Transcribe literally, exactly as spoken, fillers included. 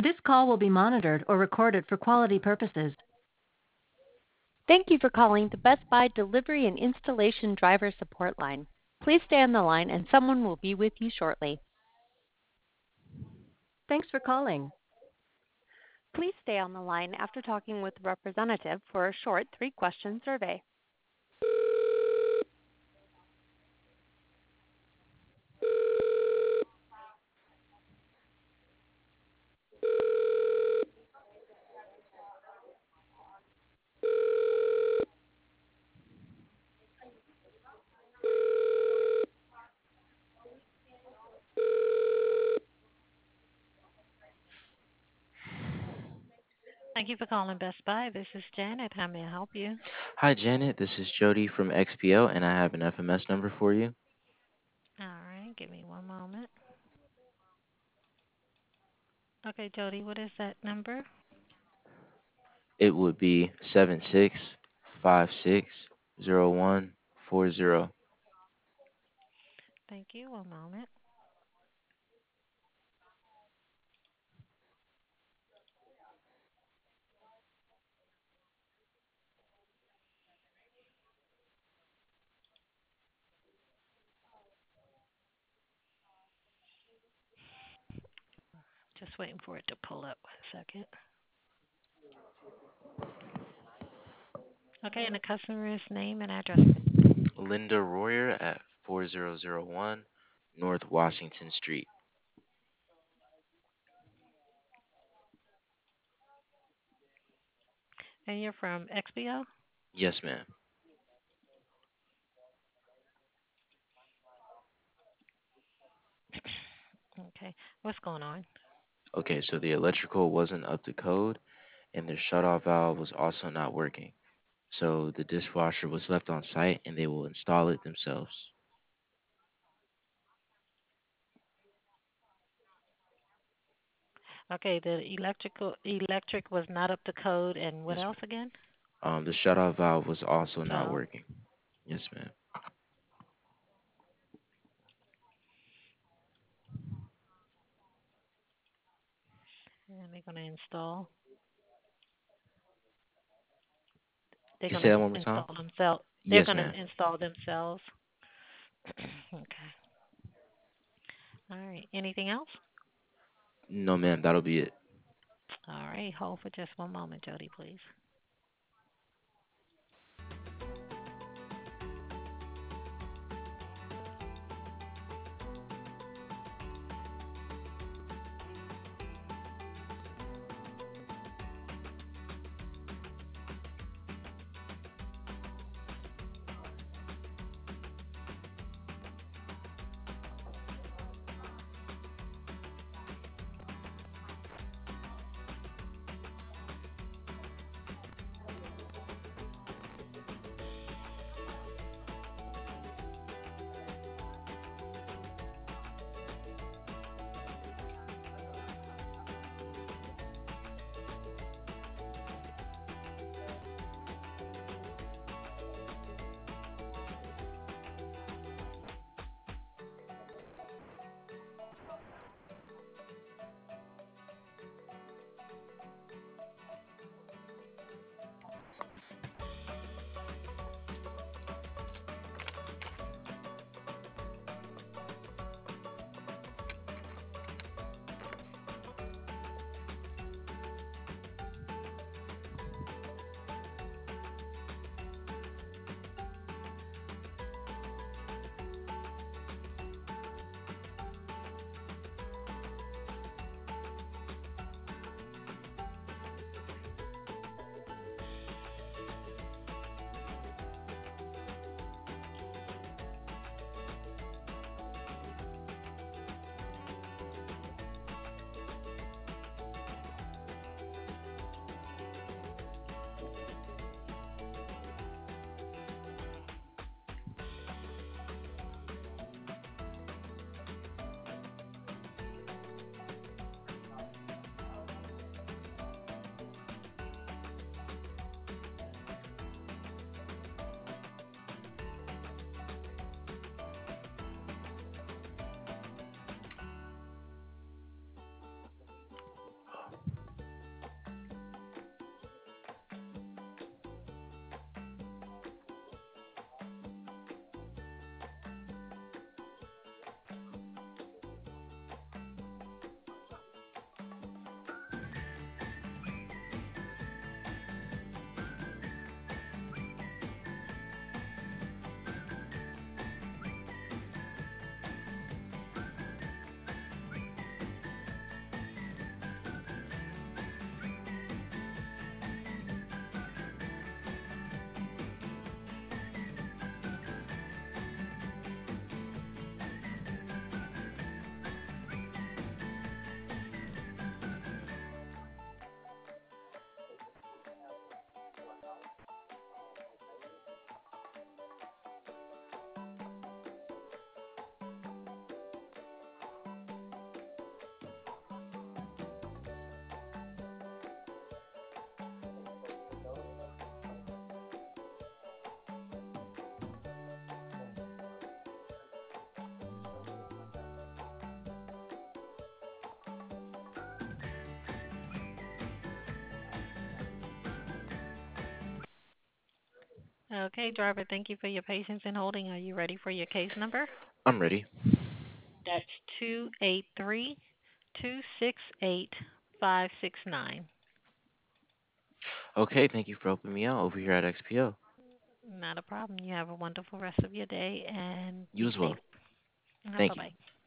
This call will be monitored or recorded for quality purposes. Thank you for calling the Best Buy Delivery and Installation Driver Support Line. Please stay on the line and someone will be with you shortly. Thanks for calling. Please stay on the line after talking with a representative for a short three-question survey. Thank you for calling Best Buy. This is Janet. How may I help you? Hi, Janet. This is Jody from X P O, and I have an F M S number for you. All right, give me one moment. Okay, Jody, what is that number? It would be seven six five six zero one four zero. Thank you. One moment. Just waiting for it to pull up. One second. Okay, and the customer's name and address. Linda Royer at four zero zero one North Washington Street. And you're from X B O? Yes, ma'am. Okay. What's going on? Okay, so the electrical wasn't up to code, and the shutoff valve was also not working. So the dishwasher was left on site, and they will install it themselves. Okay, the electrical electric was not up to code, and what Yes, else ma'am. again? Um, the shutoff valve was also not Valve. working. Yes, ma'am. And they're gonna install. They're Can you say gonna that one more time? install themselves. They're Yes, gonna ma'am. install themselves. Okay. All right. Anything else? No, ma'am. That'll be it. All right. Hold for just one moment, Jody, please. Okay, driver, thank you for your patience in holding. Are you ready for your case number? I'm ready. That's two eight three two six eight five six nine. Okay, thank you for helping me out over here at X P O. Not a problem. You have a wonderful rest of your day and You be as safe. well. Uh, bye Thank you. bye.